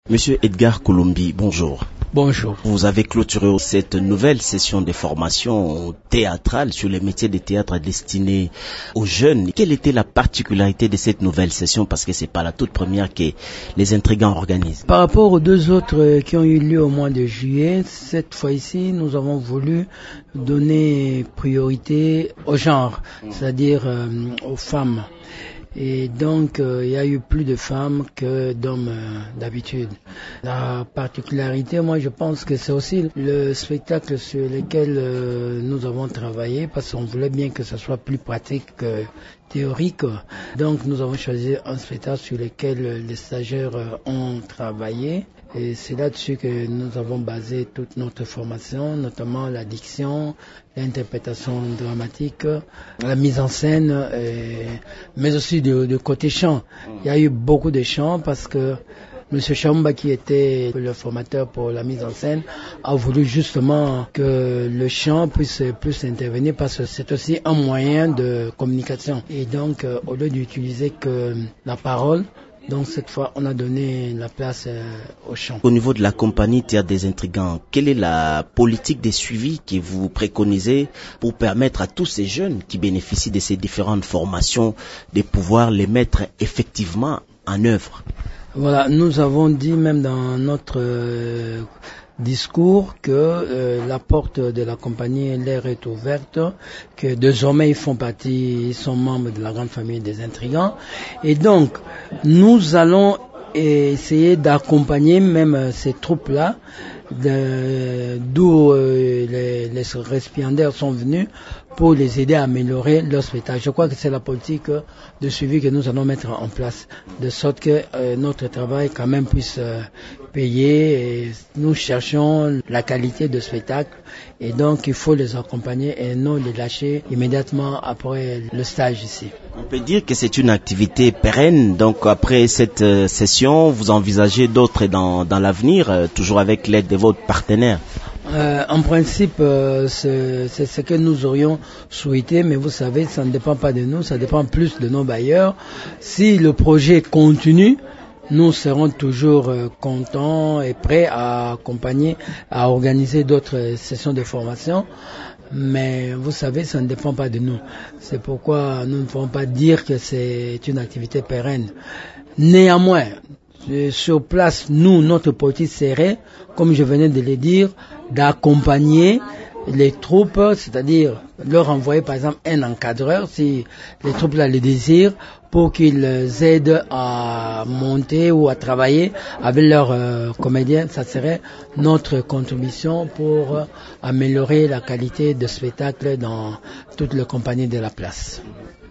Monsieur Edgar Kolombi, bonjour. Bonjour. Vous avez clôturé cette nouvelle session de formation théâtrale sur les métiers de théâtre destinés aux jeunes. Quelle était la particularité de cette nouvelle session? Parce que c'est pas la toute première que les intrigants organisent. Par rapport aux deux autres qui ont eu lieu au mois de juillet, cette fois-ci, nous avons voulu donner priorité au genre, c'est-à-dire aux femmes. Et donc, il y a eu plus de femmes que d'hommes d'habitude. La particularité, moi, je pense que c'est aussi le spectacle sur lequel nous avons travaillé, parce qu'on voulait bien que ce soit plus pratique que théorique. Donc, nous avons choisi un spectacle sur lequel les stagiaires ont travaillé. Et c'est là-dessus que nous avons basé toute notre formation, notamment la diction, l'interprétation dramatique, la mise en scène, mais aussi de côté chant. Il y a eu beaucoup de chants parce que M. Chamba, qui était le formateur pour la mise en scène, a voulu justement que le chant puisse plus intervenir parce que c'est aussi un moyen de communication. Et donc, au lieu d'utiliser que la parole, donc cette fois, on a donné la place au chant. Au niveau de la compagnie Théâtre des Intrigants, quelle est la politique de suivi que vous préconisez pour permettre à tous ces jeunes qui bénéficient de ces différentes formations de pouvoir les mettre effectivement en œuvre? Voilà, nous avons dit même dans notre discours que la porte de la compagnie l'air est ouverte, que désormais ils sont membres de la grande famille des intrigants, et donc nous allons essayer d'accompagner même ces troupes-là, d'où les récipiendaires sont venus, pour les aider à améliorer leur spectacle. Je crois que c'est la politique de suivi que nous allons mettre en place, de sorte que notre travail quand même puisse payer. Et nous cherchons la qualité de spectacle et donc il faut les accompagner et non les lâcher immédiatement après le stage ici. On peut dire que c'est une activité pérenne, donc après cette session, vous envisagez d'autres dans l'avenir, toujours avec l'aide de votre partenaire? En principe, c'est ce que nous aurions souhaité, mais vous savez, ça ne dépend pas de nous, ça dépend plus de nos bailleurs. Si le projet continue, nous serons toujours contents et prêts à accompagner, à organiser d'autres sessions de formation. Mais vous savez, ça ne dépend pas de nous. C'est pourquoi nous ne pouvons pas dire que c'est une activité pérenne. Néanmoins, sur place, nous, notre politique serait, comme je venais de le dire, d'accompagner les troupes, c'est-à-dire leur envoyer par exemple un encadreur, si les troupes là le désirent, pour qu'ils aident à monter ou à travailler avec leurs comédiens. Ça serait notre contribution pour améliorer la qualité de spectacle dans toutes les compagnies de la place.